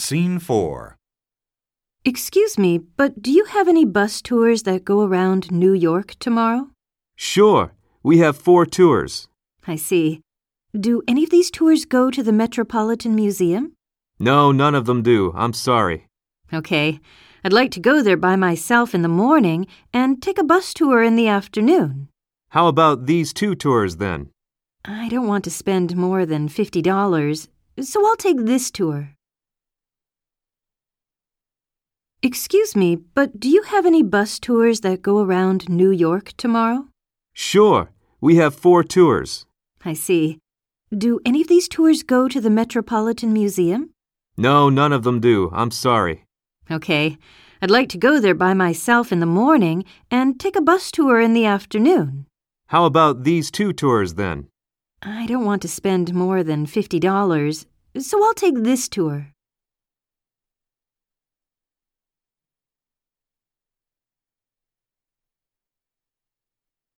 Scene 4. Excuse me, but do you have any bus tours that go around New York tomorrow? Sure. We have 4 tours. I see. Do any of these tours go to the Metropolitan Museum? No, none of them do. I'm sorry. Okay. I'd like to go there by myself in the morning and take a bus tour in the afternoon. How about these 2 tours then? I don't want to spend more than $50, so I'll take this tour. Excuse me, but do you have any bus tours that go around New York tomorrow? Sure. We have 4 tours. I see. Do any of these tours go to the Metropolitan Museum? No, none of them do. I'm sorry. Okay. I'd like to go there by myself in the morning and take a bus tour in the afternoon. How about these 2 tours then? I don't want to spend more than $50, so I'll take this tour.